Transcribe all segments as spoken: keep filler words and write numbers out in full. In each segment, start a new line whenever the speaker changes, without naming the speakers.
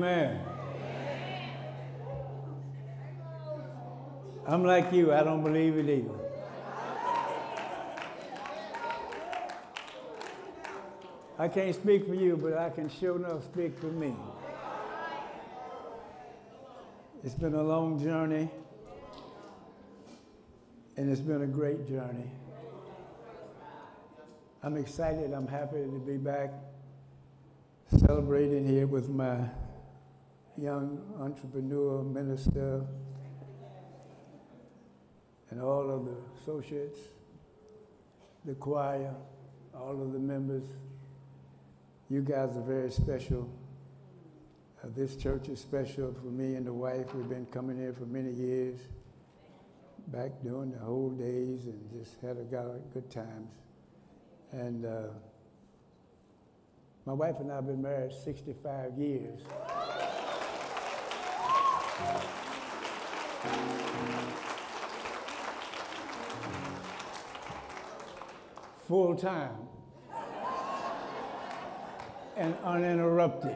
amen. I'm like you, I don't believe it either. I can't speak for you, but I can sure enough speak for me. It's been a long journey, and it's been a great journey. I'm excited, I'm happy to be back celebrating here with my young entrepreneur, minister, and all of the associates, the choir, all of the members. You guys are very special. Uh, this church is special for me and the wife. We've been coming here for many years, back during the whole days, and just had a good times. And uh, my wife and I have been married sixty-five years. Full time and uninterrupted.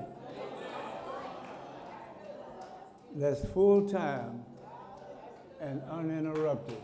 That's full time and uninterrupted.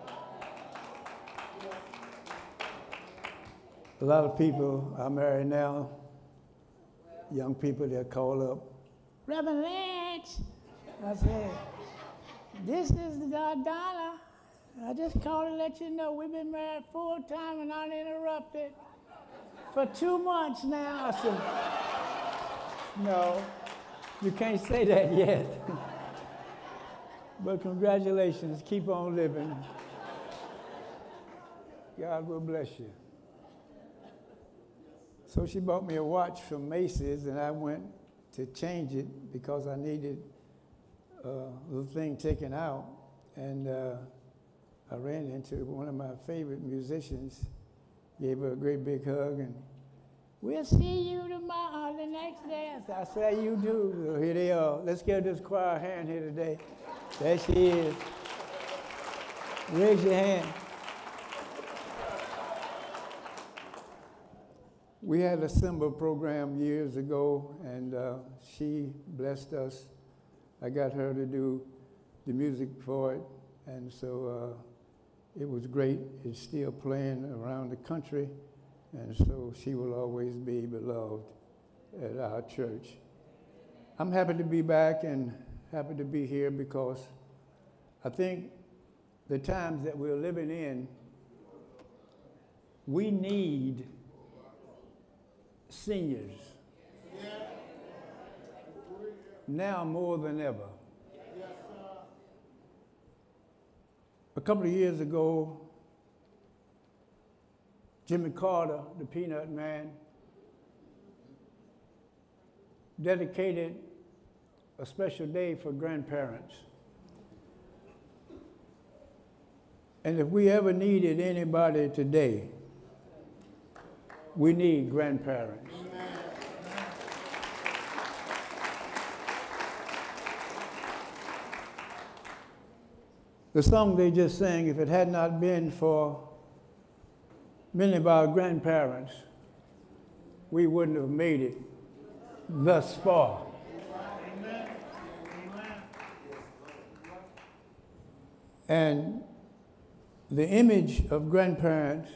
A lot of people are married now, young people that call up, Reverend Lance. I said, this is Donna. I just called to let you know we've been married full time and uninterrupted for two months now. I said, no, you can't say that yet. But congratulations, keep on living. God will bless you. So she bought me a watch from Macy's, and I went to change it because I needed a little thing taken out. And uh, I ran into one of my favorite musicians, gave her a great big hug, and we'll see you tomorrow, the next day. I said, you do. So here they are. Let's give this choir a hand here today. There she is. Raise your hand. We had a Simba program years ago, and uh, she blessed us. I got her to do the music for it, and so uh, it was great. It's still playing around the country, and so she will always be beloved at our church. I'm happy to be back and happy to be here because I think the times that we're living in, we need seniors now more than ever. A couple of years ago, Jimmy Carter, the Peanut Man, dedicated a special day for grandparents. And if we ever needed anybody today, we need grandparents. The song they just sang, if it had not been for many of our grandparents, we wouldn't have made it thus far. And the image of grandparents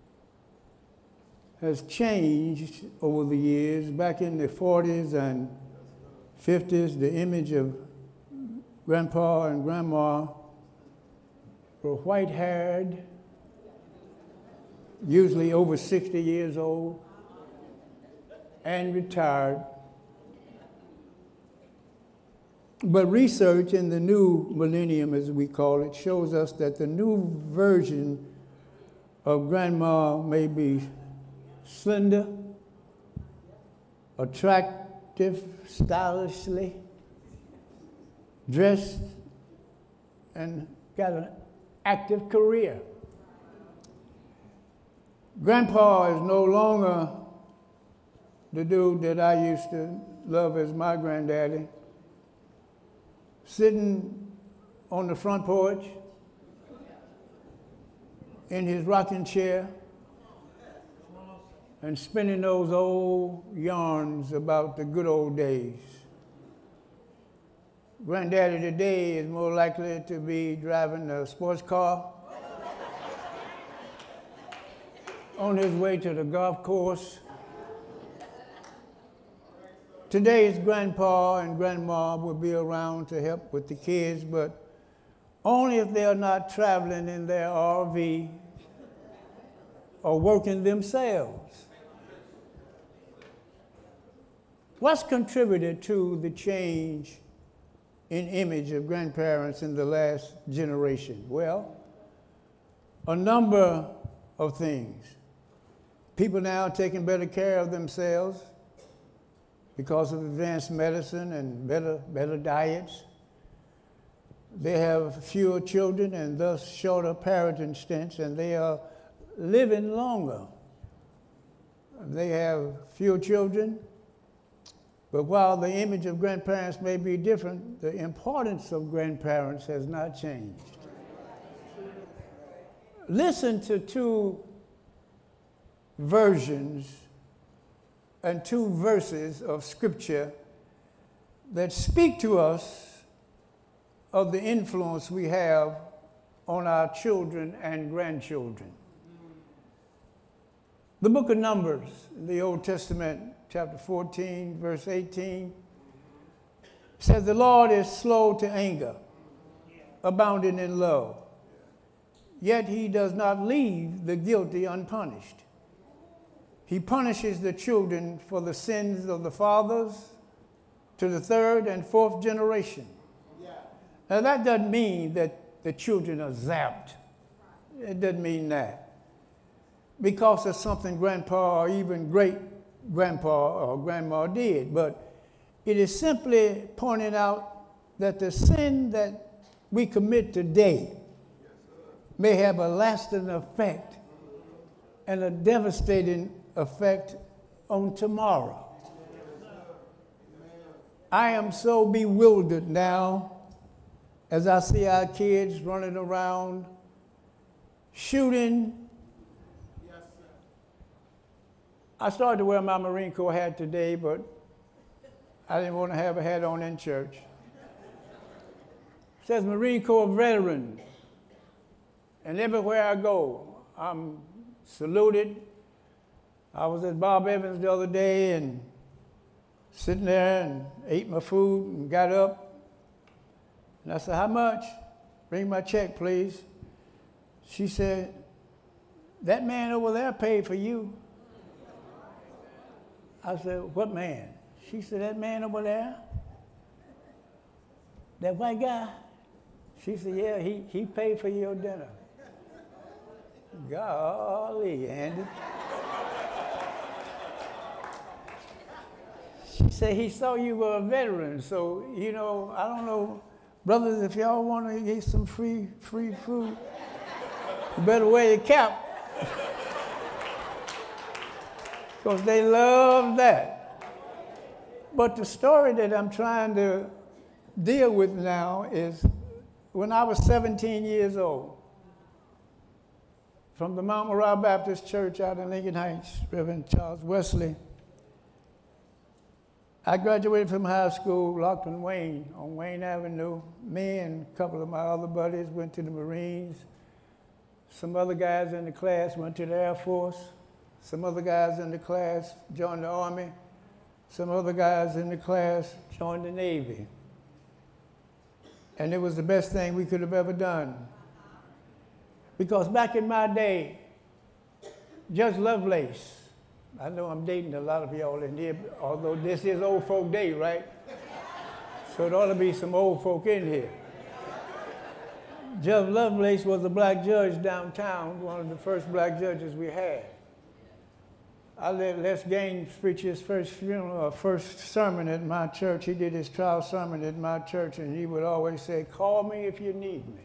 has changed over the years. Back in the forties and fifties, the image of grandpa and grandma were white-haired, usually over sixty years old, and retired. But research in the new millennium, as we call it, shows us that the new version of grandma may be slender, attractive, stylishly, dressed, and got an active career. Grandpa is no longer the dude that I used to love as my granddaddy, sitting on the front porch in his rocking chair and spinning those old yarns about the good old days. Granddaddy today is more likely to be driving a sports car on his way to the golf course. Today's grandpa and grandma will be around to help with the kids, but only if they are not traveling in their R V or working themselves. What's contributed to the change in image of grandparents in the last generation? Well, a number of things. People now are taking better care of themselves because of advanced medicine and better, better diets. They have fewer children and thus shorter parenting stints, and they are living longer. They have fewer children, but while the image of grandparents may be different, the importance of grandparents has not changed. Listen to two versions and two verses of Scripture that speak to us of the influence we have on our children and grandchildren. The book of Numbers in the Old Testament, chapter fourteen, verse eighteen, says, "The Lord is slow to anger, abounding in love, yet he does not leave the guilty unpunished. He punishes the children for the sins of the fathers to the third and fourth generation." Yeah. Now that doesn't mean that the children are zapped. It doesn't mean that. Because of something grandpa or even great grandpa or grandma did. But it is simply pointing out that the sin that we commit today may have a lasting effect and a devastating effect on tomorrow. I am so bewildered now as I see our kids running around shooting. I started to wear my Marine Corps hat today, but I didn't want to have a hat on in church. It says Marine Corps veteran. And everywhere I go, I'm saluted. I was at Bob Evans the other day and sitting there and ate my food and got up. And I said, "How much? Bring my check, please." She said, "That man over there paid for you." I said, "What man?" She said, "That man over there, that white guy." She said, "Yeah, he, he paid for your dinner." Golly, Andy. She said, "He saw you were a veteran, so, you know, I don't know, brothers, if y'all want to get some free, free food, you better wear your cap." Because they love that. But the story that I'm trying to deal with now is when I was seventeen years old, from the Mount Moriah Baptist Church out in Lincoln Heights, Reverend Charles Wesley, I graduated from high school, Lockton Wayne, on Wayne Avenue. Me and a couple of my other buddies went to the Marines. Some other guys in the class went to the Air Force. Some other guys in the class joined the Army. Some other guys in the class joined the Navy. And it was the best thing we could have ever done. Because back in my day, Judge Lovelace, I know I'm dating a lot of y'all in here, although this is old folk day, right? So it ought to be some old folk in here. Judge Lovelace was a black judge downtown, one of the first black judges we had. I let Les Gaines preach his first funeral, uh, first sermon at my church. He did his trial sermon at my church, and he would always say, "Call me if you need me."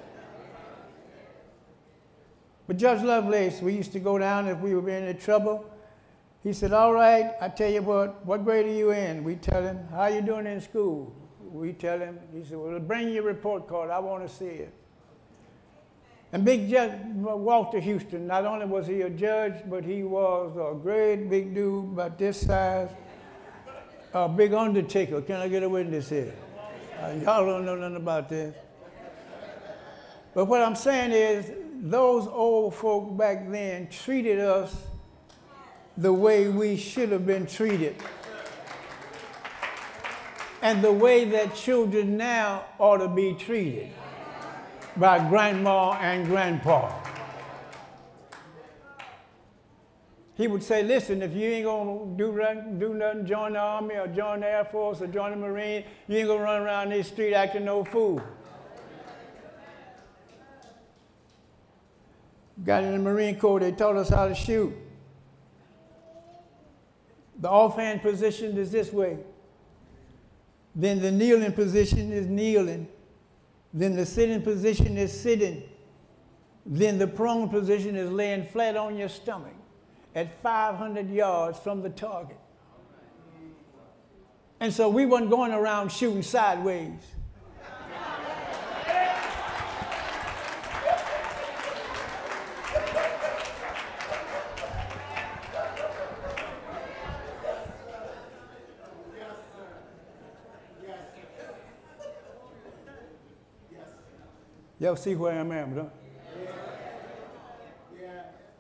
But Judge Lovelace, we used to go down if we were in any trouble. He said, "All right, I tell you what, what grade are you in?" We tell him, "How you doing in school?" We tell him. He said, "Well, bring your report card. I want to see it." And Big Judge Walter Houston, not only was he a judge, but he was a great big dude about this size, a big undertaker. Can I get a witness here? Uh, y'all don't know nothing about this. But what I'm saying is, those old folk back then treated us the way we should have been treated. And the way that children now ought to be treated by grandma and grandpa. He would say, listen, if you ain't gonna do, do nothing, join the Army or join the Air Force or join the Marine, you ain't gonna run around this street acting no fool. Got in the Marine Corps, they taught us how to shoot. The offhand position is this way. Then the kneeling position is kneeling. Then the sitting position is sitting. Then the prone position is laying flat on your stomach at five hundred yards from the target. And so we wasn't going around shooting sideways. Y'all see where I'm at, huh? Yeah. Yeah.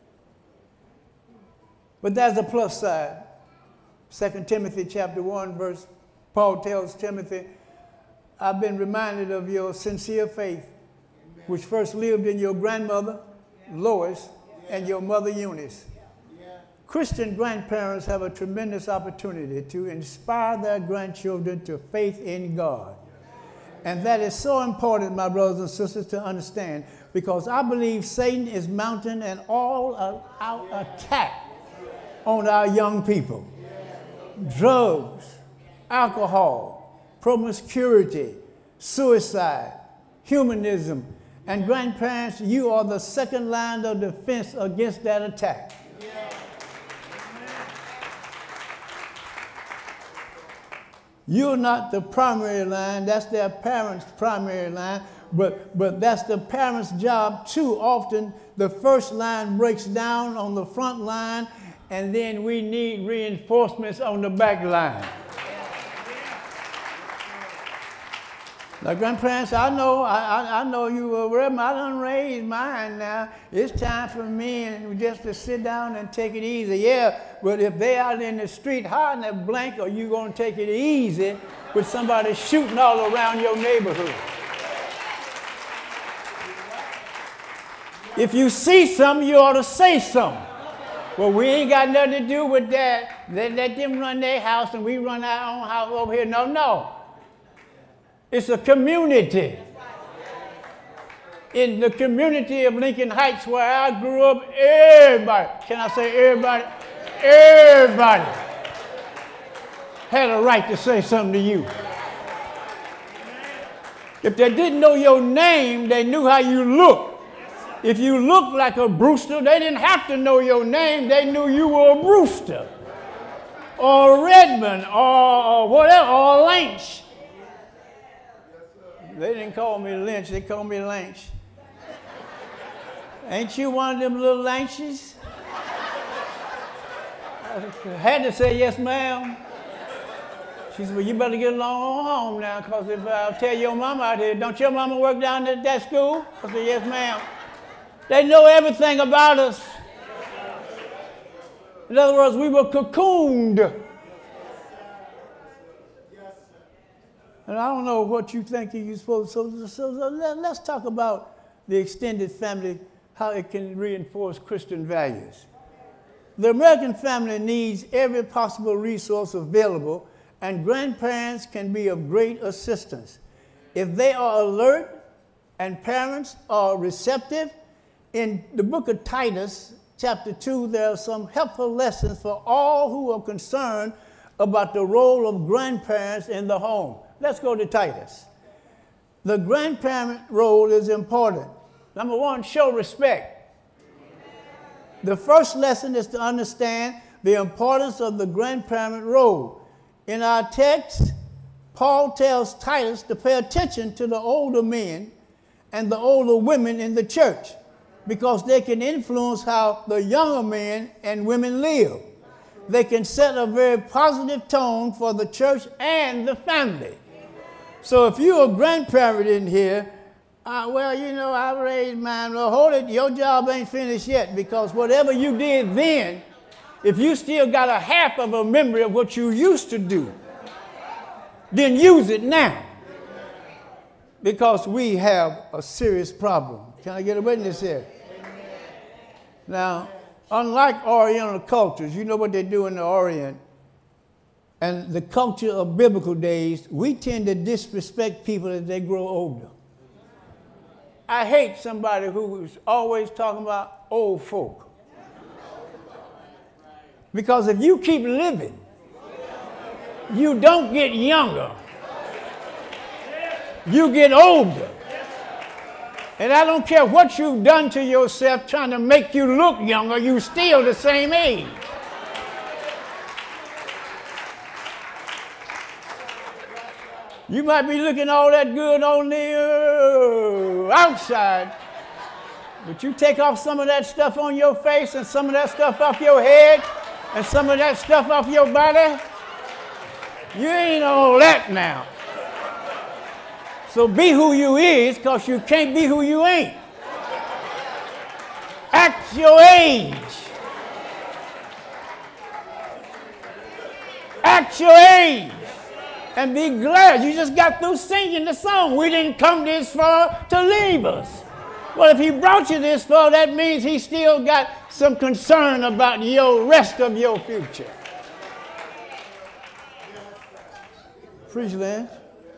But there's a plus side. Second Timothy chapter one, verse, Paul tells Timothy, I've been reminded of your sincere faith, Amen, which first lived in your grandmother, Lois, yeah, and your mother, Eunice. Yeah. Christian grandparents have a tremendous opportunity to inspire their grandchildren to faith in God. And that is so important, my brothers and sisters, to understand, because I believe Satan is mounting an all-out attack on our young people. Drugs, alcohol, promiscuity, suicide, humanism, and grandparents, you are the second line of defense against that attack. You're not the primary line, that's their parents' primary line, but, but that's the parents' job too. Often the first line breaks down on the front line, and then we need reinforcements on the back line. Now, grandparents, I know, I, I, I know you were worried. I done raised mine now. It's time for me and just to sit down and take it easy. Yeah, but if they out in the street hiding a blank, are you going to take it easy with somebody shooting all around your neighborhood? If you see something, you ought to say something. Well, we ain't got nothing to do with that. Let, let them run their house and we run our own house over here. No, no. It's a community. In the community of Lincoln Heights where I grew up, everybody, can I say everybody? Everybody had a right to say something to you. If they didn't know your name, they knew how you looked. If you looked like a Brewster, they didn't have to know your name. They knew you were a Brewster or a Redmond or, or whatever, or a Lynch. They didn't call me Lynch, they called me Lynch. Ain't you one of them little Lynches? I had to say yes, ma'am. She said, well, you better get along home now, because if I tell your mama out here, don't your mama work down at that school? I said, yes, ma'am. They know everything about us. In other words, we were cocooned. And I don't know what you think you're supposed to. So, so, so let, let's talk about the extended family, how it can reinforce Christian values. The American family needs every possible resource available, and grandparents can be of great assistance. If they are alert and parents are receptive, in the book of Titus, chapter two, there are some helpful lessons for all who are concerned about the role of grandparents in the home. Let's go to Titus. The grandparent role is important. Number one, show respect. The first lesson is to understand the importance of the grandparent role. In our text, Paul tells Titus to pay attention to the older men and the older women in the church, because they can influence how the younger men and women live. They can set a very positive tone for the church and the family. So if you're a grandparent in here, uh, well, you know, I raised mine. Well, hold it. Your job ain't finished yet, because whatever you did then, if you still got a half of a memory of what you used to do, then use it now. Because we have a serious problem. Can I get a witness here? Now, unlike Oriental cultures, you know what they do in the Orient, and the culture of biblical days, we tend to disrespect people as they grow older. I hate somebody who's always talking about old folk. Because if you keep living, you don't get younger. You get older. And I don't care what you've done to yourself trying to make you look younger, you're still the same age. You might be looking all that good on the uh, outside, but you take off some of that stuff on your face and some of that stuff off your head and some of that stuff off your body, you ain't all that now. So be who you is, because you can't be who you ain't. Act your age. Act your age. And be glad you just got through singing the song. We didn't come this far to leave us. Well, if he brought you this far, that means he still got some concern about your rest of your future. Preach, Lance.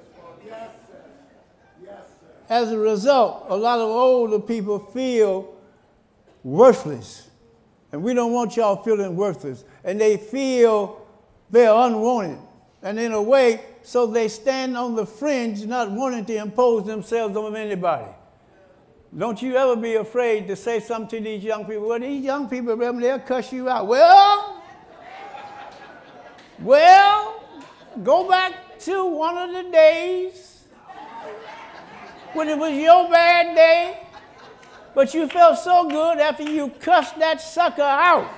As a result, a lot of older people feel worthless. And we don't want y'all feeling worthless. And they feel they're unwanted. And in a way, so they stand on the fringe, not wanting to impose themselves on anybody. Don't you ever be afraid to say something to these young people. Well, these young people, remember, they'll cuss you out. Well, well, go back to one of the days when it was your bad day, but you felt so good after you cussed that sucker out.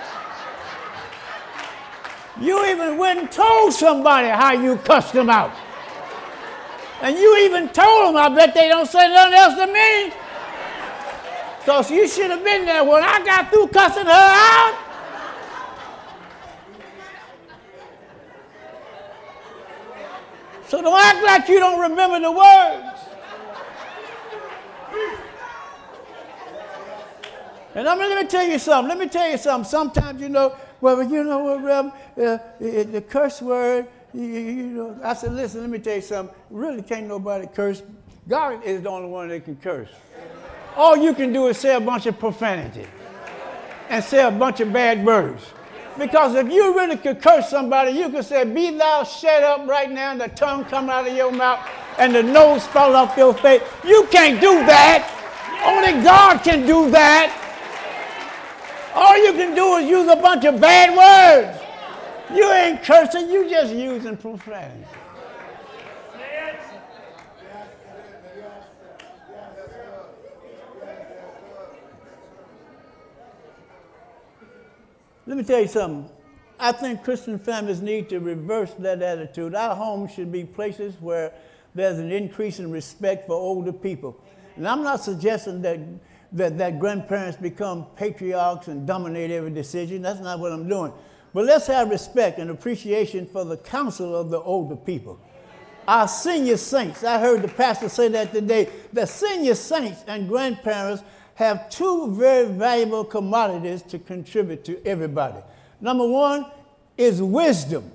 You even went and told somebody how you cussed them out. And you even told them, I bet they don't say nothing else to me. Because you should have been there when I got through cussing her out. So don't act like you don't remember the words. And I'm, let me tell you something. Let me tell you something. Sometimes, you know, well, you know what, Reverend, uh, it, the curse word, you, you know. I said, listen, let me tell you something. Really can't nobody curse. God is the only one that can curse. All you can do is say a bunch of profanity and say a bunch of bad words. Because if you really could curse somebody, you could say, be thou shut up right now, and the tongue come out of your mouth, and the nose fall off your face. You can't do that. Only God can do that. All you can do is use a bunch of bad words. You ain't cursing, you just using profanity. Let me tell you something. I think Christian families need to reverse that attitude. Our homes should be places where there's an increase in respect for older people. And I'm not suggesting that That, that grandparents become patriarchs and dominate every decision. That's not what I'm doing. But let's have respect and appreciation for the counsel of the older people. Our senior saints, I heard the pastor say that today, the senior saints and grandparents have two very valuable commodities to contribute to everybody. Number one is wisdom.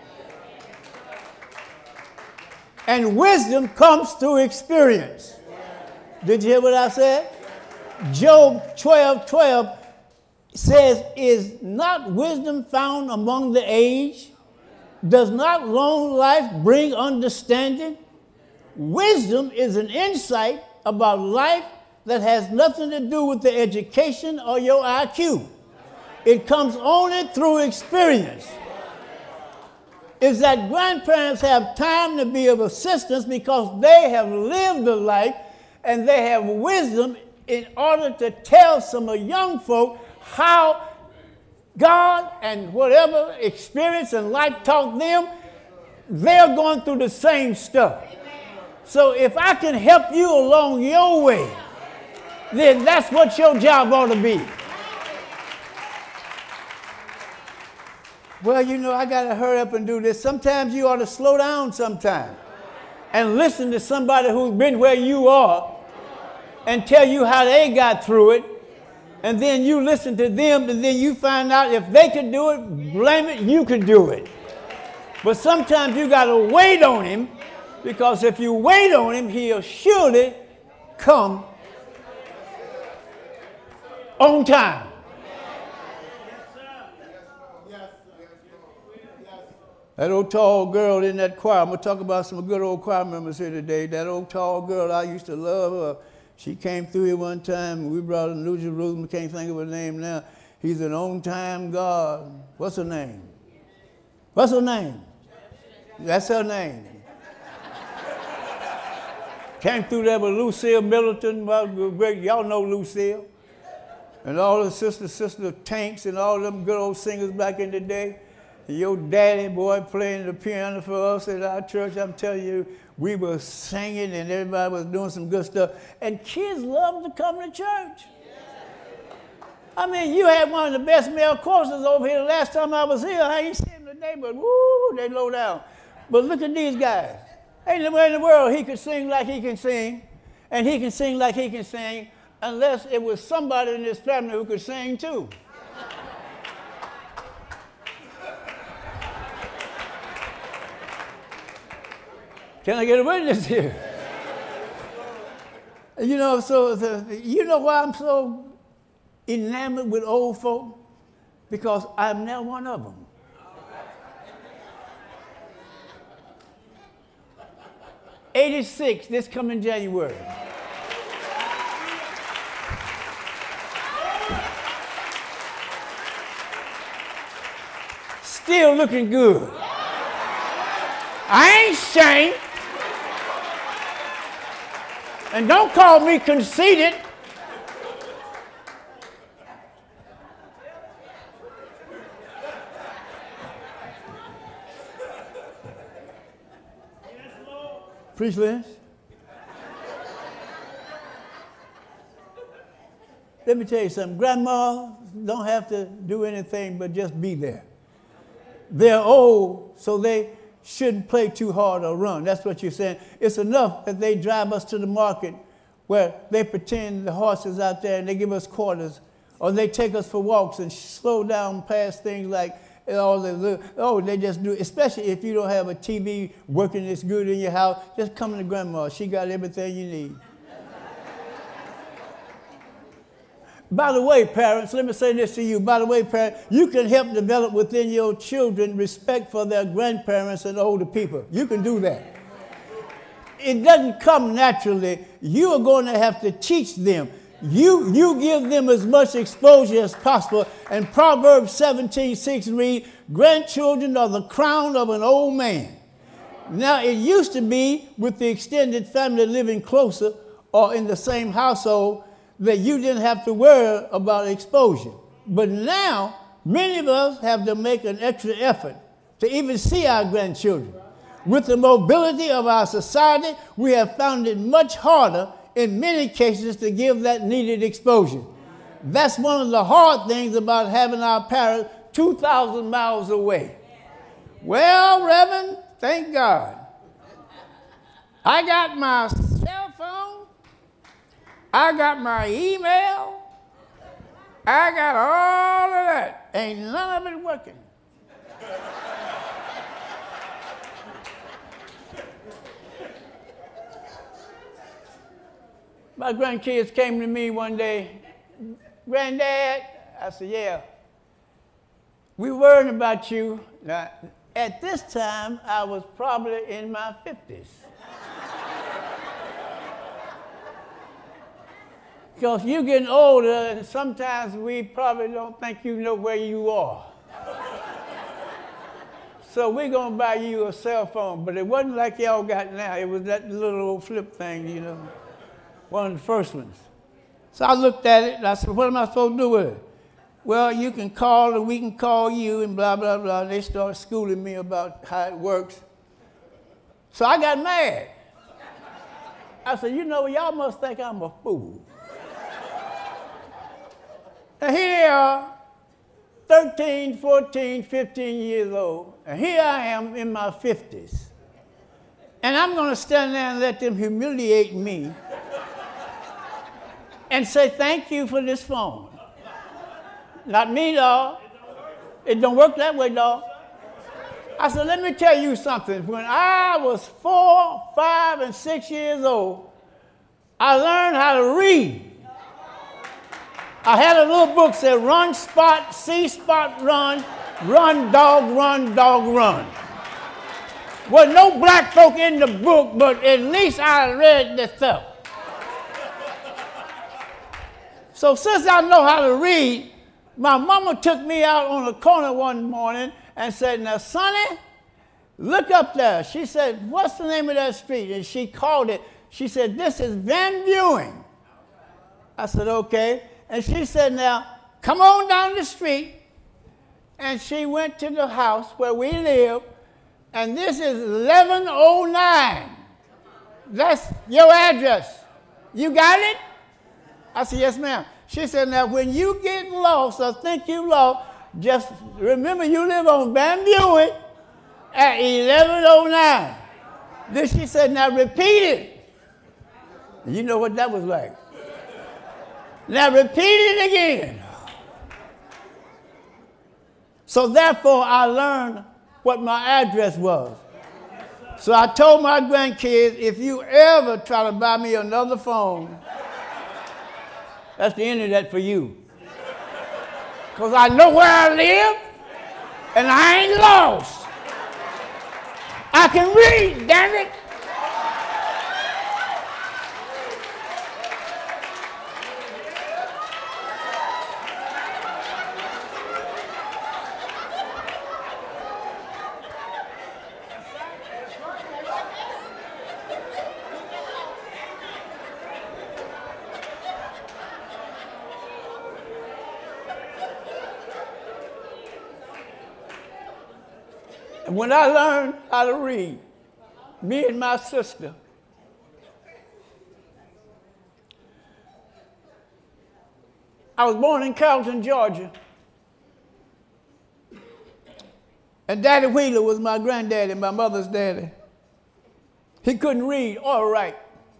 And wisdom comes through experience. Did you hear what I said? Job twelve twelve says, is not wisdom found among the aged? Does not long life bring understanding? Wisdom is an insight about life that has nothing to do with the education or your I Q. It comes only through experience. Is that grandparents have time to be of assistance because they have lived a life and they have wisdom in order to tell some of young folk how God and whatever experience and life taught them, they're going through the same stuff.
So if I can help you along your way, then that's what your job ought to be. Well, you know, I got to hurry up and do this. Sometimes you ought to slow down sometime and listen to somebody who's been where you are and tell you how they got through it. And then you listen to them, and then you find out if they could do it, blame it, you could do it. But sometimes you got to wait on him, because if you wait on him, he'll surely come on time. That old tall girl in that choir, I'm going to talk about some good old choir members here today. That old tall girl, I used to love her. She came through here one time, and we brought her to New Jerusalem. Can't think of her name now. He's an on-time God. What's her name? What's her name? That's her name. Came through there with Lucille Middleton. Well, great. Y'all know Lucille. And all the sister, sister Tanks and all them good old singers back in the day. And your daddy, boy, playing the piano for us at our church. I'm telling you, we were singing and everybody was doing some good stuff. And kids loved to come to church. I mean, you had one of the best male choruses over here the last time I was here. I ain't seen them today, but woo, they low down. But look at these guys. Ain't nowhere in the world he could sing like he can sing, and he can sing like he can sing, unless it was somebody in his family who could sing too. Can I get a witness here? You know, so the, you know why I'm so enamored with old folk? Because I'm now one of them. eighty-six, this coming January. Still looking good. I ain't ashamed. And don't call me conceited. Preach, Lynch. Let me tell you something. Grandma don't have to do anything but just be there. They're old, so they shouldn't play too hard or run. That's what you're saying. It's enough that they drive us to the market where they pretend the horses out there and they give us quarters, or they take us for walks and slow down past things like all the, oh, they just do, especially if you don't have a T V working this good in your house, just come to grandma. She got everything you need. By the way, parents, let me say this to you. By the way, parents, you can help develop within your children respect for their grandparents and older people. You can do that. It doesn't come naturally. You are going to have to teach them. You, you give them as much exposure as possible. And Proverbs seventeen six reads, grandchildren are the crown of an old man. Now, it used to be with the extended family living closer or in the same household that you didn't have to worry about exposure. But now, many of us have to make an extra effort to even see our grandchildren. With the mobility of our society, we have found it much harder in many cases to give that needed exposure. That's one of the hard things about having our parents two thousand miles away. Well, Reverend, thank God. I got my cell phone. I got my email. I got all of that. Ain't none of it working. My grandkids came to me one day. Granddad, I said, yeah. We worried about you. Now, at this time, I was probably in my fifties. Because you're getting older, and sometimes we probably don't think you know where you are. So we're going to buy you a cell phone. But it wasn't like y'all got now. It was that little old flip thing, you know, one of the first ones. So I looked at it, and I said, what am I supposed to do with it? Well, you can call, and we can call you, and blah, blah, blah. They started schooling me about how it works. So I got mad. I said, you know, y'all must think I'm a fool. And here they are, thirteen, fourteen, fifteen years old, and here I am in my fifties. And I'm going to stand there and let them humiliate me and say, thank you for this phone. Not me, dog. It don't work that way, dog. I said, let me tell you something. When I was four, five, and six years old, I learned how to read. I had a little book that said, run, spot, see, spot, run, run, dog, run, dog, run. Well, no black folk in the book, but at least I read the stuff. So since I know how to read, my mama took me out on the corner one morning and said, now, Sonny, look up there. She said, what's the name of that street? And she called it. She said, this is Van Buren. I said, okay. And she said, now, come on down the street. And she went to the house where we live. And this is eleven oh nine. That's your address. You got it? I said, yes, ma'am. She said, now, when you get lost or think you lost, just remember you live on Van Buren at eleven oh nine. Then she said, now, repeat it. You know what that was like. Now, repeat it again. So, therefore, I learned what my address was. So I told my grandkids, if you ever try to buy me another phone, that's the end of that for you. Because I know where I live, and I ain't lost. I can read, damn it. And when I learned how to read, me and my sister, I was born in Carrollton, Georgia. And Daddy Wheeler was my granddaddy, my mother's daddy. He couldn't read or write.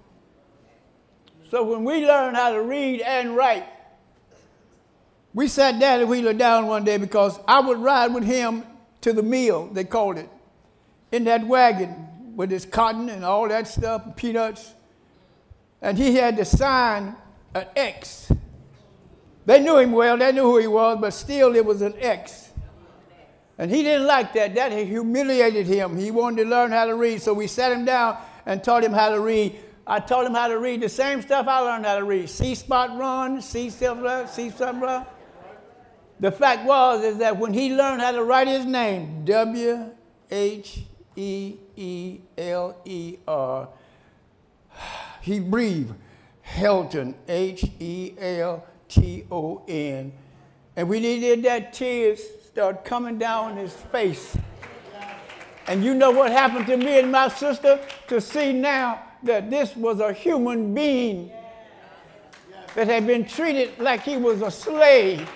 So when we learned how to read and write, we sat Daddy Wheeler down one day because I would ride with him to the mill, they called it, in that wagon with his cotton and all that stuff, and peanuts. And he had to sign an X. They knew him well, they knew who he was, but still it was an X. And he didn't like that. That humiliated him. He wanted to learn how to read, so we sat him down and taught him how to read. I taught him how to read the same stuff I learned how to read. See, spot, run, see, stuff, see, something, run. The fact was is that when he learned how to write his name, W H E E L E R, he breathed Helton, H E L T O N. And when he did that, tears started coming down his face. And you know what happened to me and my sister? To see now that this was a human being that had been treated like he was a slave.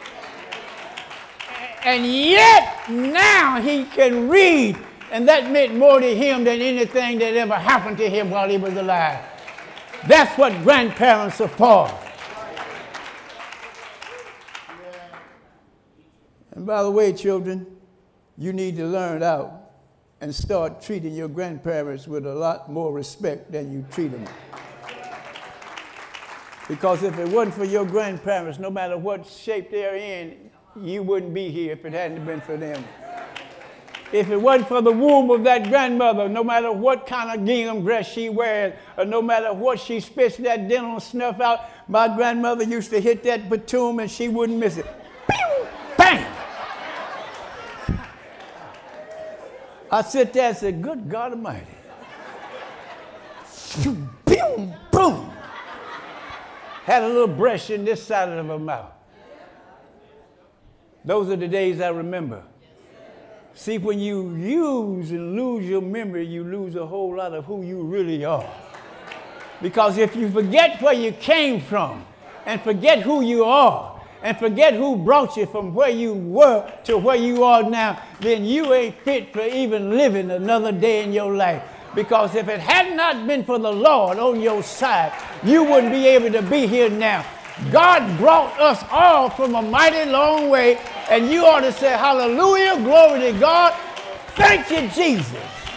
And yet now he can read, and that meant more to him than anything that ever happened to him while he was alive. That's what grandparents are for. And by the way, children, you need to learn out and start treating your grandparents with a lot more respect than you treat them. Because if it wasn't for your grandparents, no matter what shape they're in, you wouldn't be here if it hadn't been for them. If it wasn't for the womb of that grandmother, no matter what kind of gingham dress she wears, or no matter what she spits that dental snuff out, my grandmother used to hit that batoon and she wouldn't miss it. Pew! Bang! I sit there and say, good God Almighty. Boom, boom. Had a little brush in this side of her mouth. Those are the days I remember. See, when you use and lose your memory, you lose a whole lot of who you really are. Because if you forget where you came from and forget who you are and forget who brought you from where you were to where you are now, then you ain't fit for even living another day in your life. Because if it had not been for the Lord on your side, you wouldn't be able to be here now. God brought us all from a mighty long way, and you ought to say, hallelujah, glory to God. Thank you, Jesus.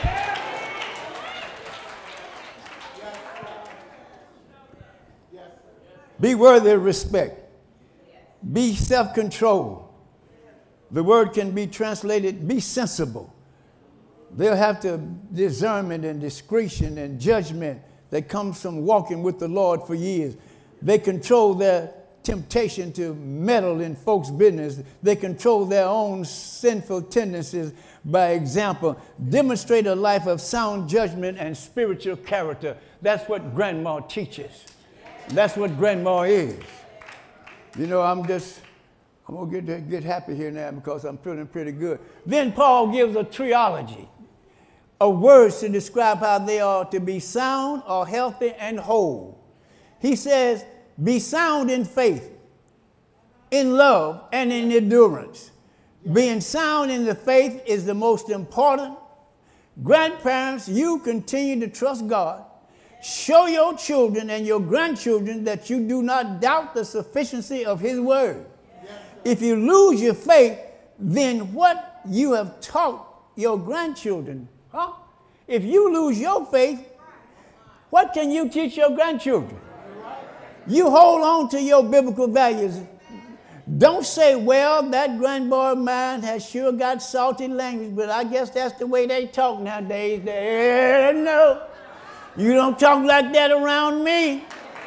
Be worthy of respect. Be self-controlled. The word can be translated, be sensible. They'll have to discernment and discretion and judgment that comes from walking with the Lord for years. They control their temptation to meddle in folks' business. They control their own sinful tendencies by example. Demonstrate a life of sound judgment and spiritual character. That's what grandma teaches. That's what grandma is. You know, I'm just, I'm going to get, get happy here now because I'm feeling pretty good. Then Paul gives a trilogy of words to describe how they are to be sound or healthy and whole. He says, be sound in faith, in love, and in endurance. Being sound in the faith is the most important. Grandparents, you continue to trust God. Show your children and your grandchildren that you do not doubt the sufficiency of His word. If you lose your faith, then what you have taught your grandchildren, huh? If you lose your faith, what can you teach your grandchildren? You hold on to your biblical values. Don't say, well, that grandboy of mine has sure got salty language, but I guess that's the way they talk nowadays. They, no, you don't talk like that around me.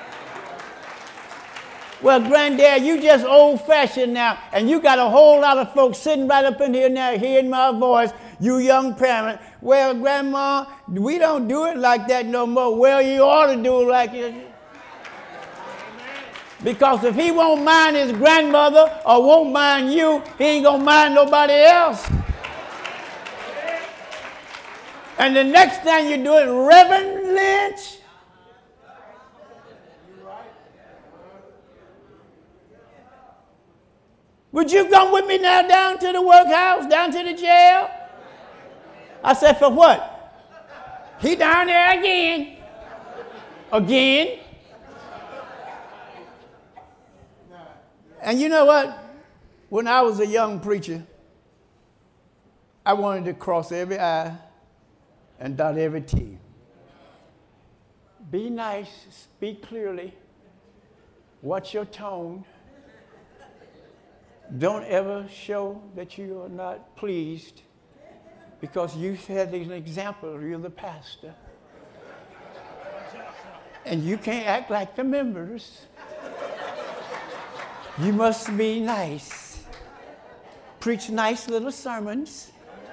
Well, granddad, you just old-fashioned now, and you got a whole lot of folks sitting right up in here now hearing my voice, you young parent. Well, grandma, we don't do it like that no more. Well, you ought to do it like it. Because if he won't mind his grandmother or won't mind you, he ain't going to mind nobody else. And the next thing you do is, Reverend Lynch. Would you come with me now down to the workhouse, down to the jail? I said, for what? He down there again. Again. And you know what? When I was a young preacher, I wanted to cross every I and dot every T. Be nice, speak clearly, watch your tone. Don't ever show that you are not pleased because you had an example, you're the pastor. And you can't act like the members. You must be nice. Preach nice little sermons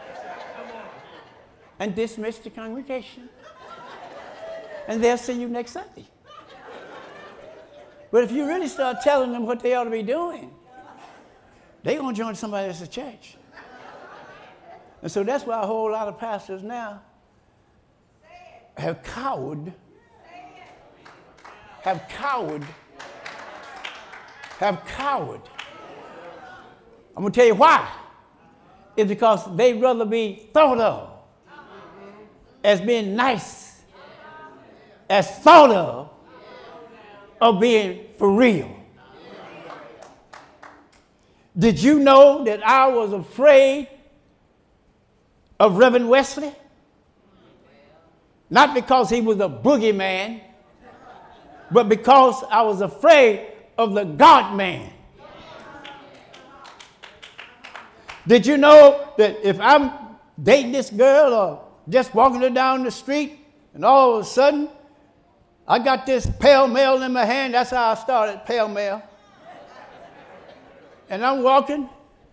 and dismiss the congregation. And they'll see you next Sunday. But if you really start telling them what they ought to be doing, they're going to join somebody else's church. And so that's why a whole lot of pastors now have cowered, have cowered, have cowered. I'm going to tell you why. It's because they'd rather be thought of as being nice, as thought of, of being for real. Did you know that I was afraid of Reverend Wesley? Not because he was a boogeyman, but because I was afraid of the God man. Did you know that if I'm dating this girl or just walking her down the street and all of a sudden I got this Pall Mall in my hand? That's how I started, Pall Mall. And I'm walking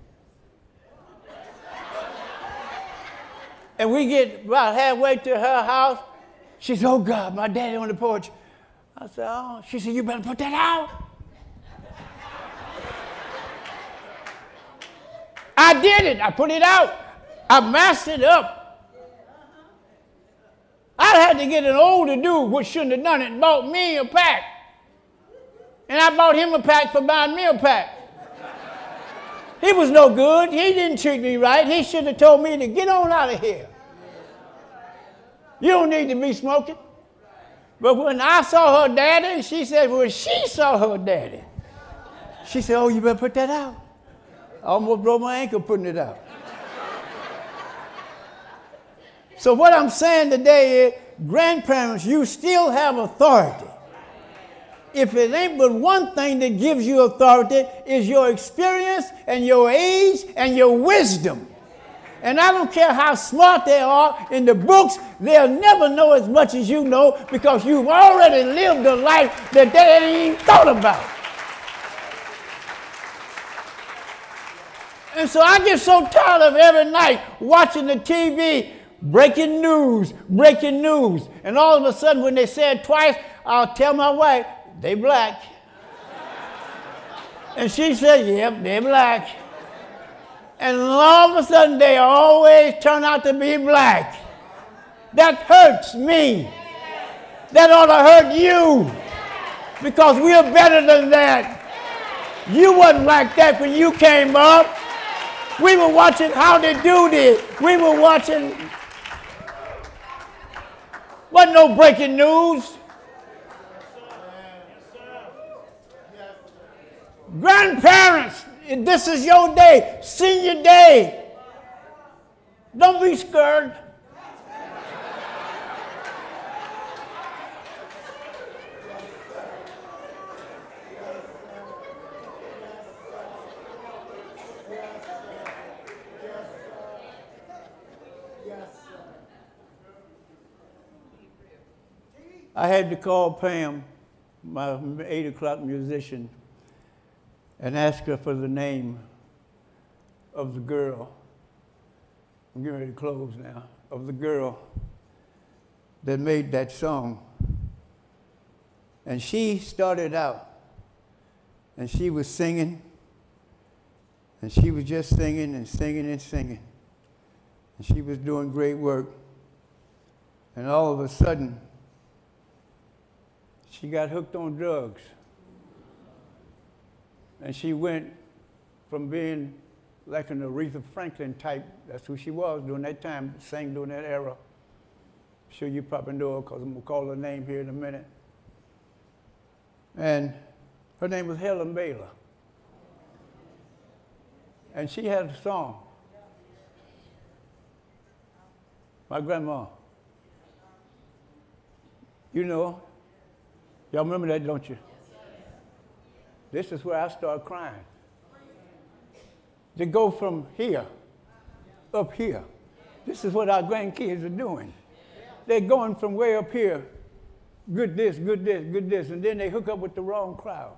and we get about halfway to her house. She said, oh God, my daddy on the porch. I said, oh. She said, you better put that out. I did it. I put it out. I masked it up. I had to get an older dude, which shouldn't have done it, and bought me a pack. And I bought him a pack for buying me a pack. He was no good. He didn't treat me right. He should have told me to get on out of here. You don't need to be smoking. But when I saw her daddy, she said, when she saw her daddy, she said, oh, you better put that out. I almost broke my ankle putting it out. So what I'm saying today is, grandparents, you still have authority. If it ain't but one thing that gives you authority, is your experience and your age and your wisdom. And I don't care how smart they are in the books, they'll never know as much as you know because you've already lived a life that they ain't even thought about. And so I get so tired of every night watching the T V, breaking news, breaking news. And all of a sudden when they say it twice, I'll tell my wife, they black. And she said, yep, they're black. And all of a sudden, they always turn out to be black. That hurts me. That ought to hurt you. Because we're better than that. You wasn't like that when you came up. We were watching How They Do This. We were watching, wasn't no breaking news. Grandparents, this is your day, senior day. Don't be scared. I had to call Pam, my eight o'clock musician, and ask her for the name of the girl. I'm getting ready to close now. Of the girl that made that song. And she started out, and she was singing, and she was just singing and singing and singing. And she was doing great work. And all of a sudden, she got hooked on drugs. And she went from being like an Aretha Franklin type, that's who she was during that time, sang during that era. I'm sure you probably know her because I'm going to call her name here in a minute. And her name was Helen Baylor. And she had a song. My grandma. You know, y'all remember that, don't you? This is where I started crying. To go from here, up here. This is what our grandkids are doing. They're going from way up here, good this, good this, good this, and then they hook up with the wrong crowd.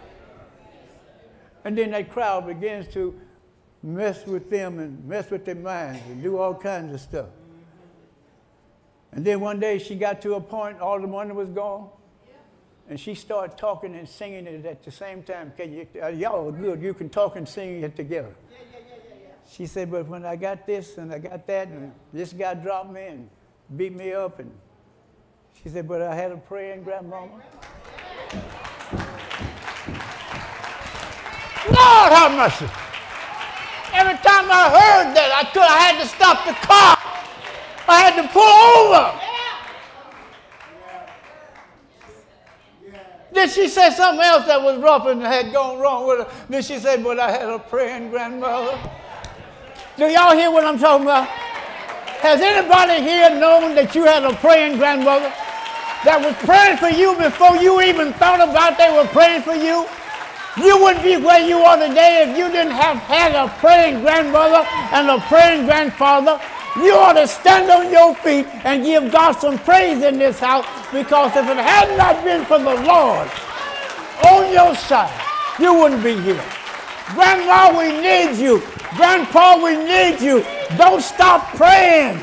And then that crowd begins to mess with them and mess with their minds and do all kinds of stuff. And then one day she got to a point, all the money was gone. And she started talking and singing it at the same time. Can you, uh, y'all are good. You can talk and sing it together. Yeah, yeah, yeah, yeah, yeah. She said, but when I got this and I got that, and this guy dropped me and beat me up, and she said, but I had a praying grandmama. Lord have mercy. Every time I heard that, I could, I had to stop the car. I had to pull over. Then she said something else that was rough and had gone wrong with her. Then she said, but I had a praying grandmother. Do y'all hear what I'm talking about? Has anybody here known that you had a praying grandmother that was praying for you before you even thought about they were praying for you? You wouldn't be where you are today if you didn't have had a praying grandmother and a praying grandfather. You ought to stand on your feet and give God some praise in this house, because if it had not been for the Lord on your side, you wouldn't be here. Grandma, we need you. Grandpa, we need you. Don't stop praying.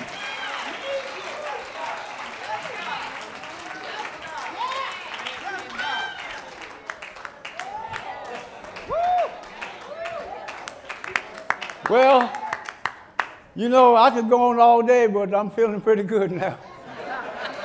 Well, you know, I could go on all day, but I'm feeling pretty good now.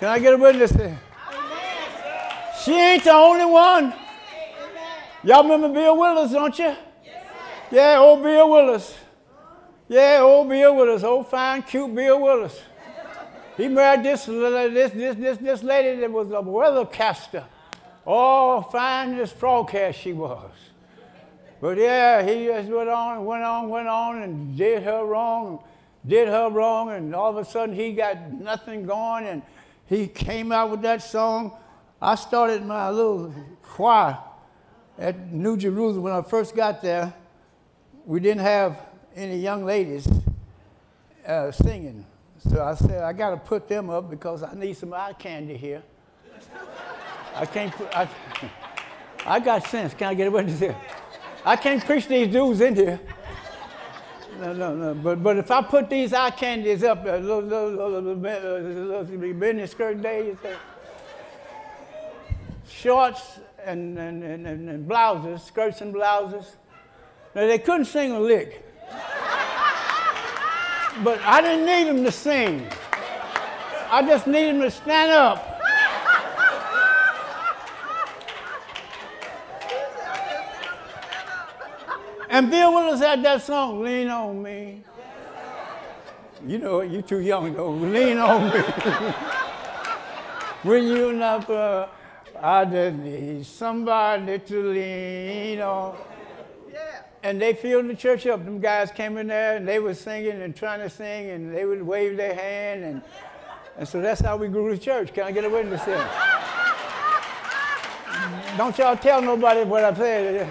Can I get a witness there? She ain't the only one. Y'all remember Bill Willis, don't you? Yeah, old Bill Willis. Yeah, old Bill Willis, old fine, cute Bill Willis. He married this, this, this, this, this lady that was a weathercaster. Oh, fine as broadcast she was. But yeah, he just went on, went on, went on, and did her wrong, did her wrong, and all of a sudden he got nothing going, and he came out with that song. I started my little choir at New Jerusalem when I first got there. We didn't have any young ladies uh, singing. So I said, I got to put them up because I need some eye candy here. I can't put, I, I got sense. Can I get a witness here? I can't preach these dudes in here. No, no, no. But, but if I put these eye candies up, a little, little, little, little, little mini skirt days, shorts and, and, and, and blouses, skirts and blouses. Now, they couldn't sing a lick. But I didn't need them to sing. I just needed them to stand up. And Bill Willis had that song, Lean on Me. You know it, you too young though. Lean on me. When you're not, uh, I just need somebody to lean on. And they filled the church up. Them guys came in there and they were singing and trying to sing and they would wave their hand. And, and so that's how we grew the church. Can I get a witness here? Don't y'all tell nobody what I've said.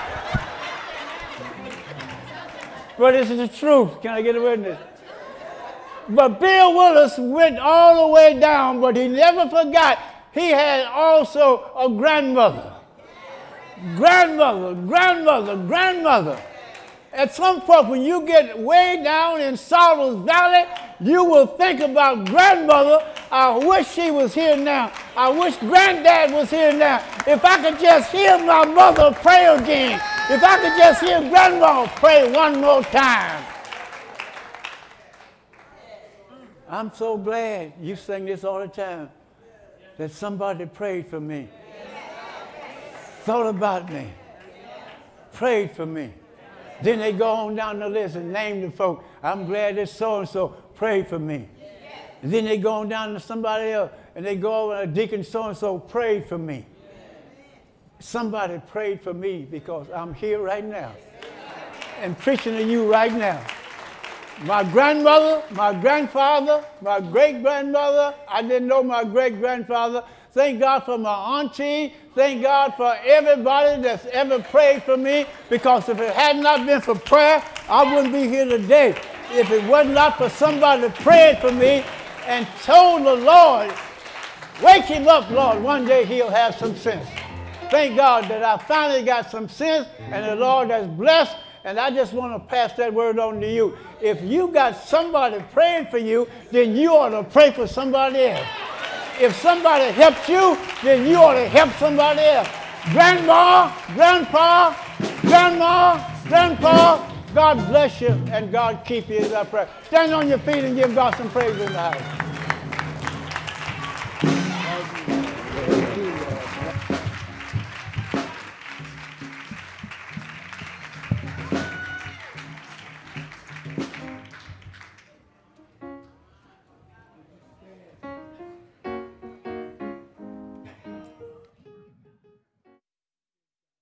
But this is the truth. Can I get a witness? But Bill Willis went all the way down, but he never forgot he had also a grandmother. Grandmother, grandmother, grandmother. At some point, when you get way down in Sorrow's Valley, you will think about grandmother. I wish she was here now. I wish granddad was here now. If I could just hear my mother pray again. If I could just hear grandma pray one more time. I'm so glad you sing this all the time, that somebody prayed for me. Thought about me, prayed for me. Then they go on down the list and name the folk. I'm glad that so-and-so prayed for me. And then they go on down to somebody else and they go over and Deacon so-and-so prayed for me. Somebody prayed for me because I'm here right now and preaching to you right now. My grandmother, my grandfather, my great-grandmother, I didn't know my great-grandfather. Thank God for my auntie. Thank God for everybody that's ever prayed for me, because if it had not been for prayer, I wouldn't be here today. If it was not for somebody praying for me and told the Lord, wake him up, Lord, one day he'll have some sense. Thank God that I finally got some sense and the Lord has blessed, and I just want to pass that word on to you. If you got somebody praying for you, then you ought to pray for somebody else. If somebody helps you, then you ought to help somebody else. Grandma, grandpa, grandma, grandpa, God bless you and God keep you is our prayer. Stand on your feet and give God some praise in the house.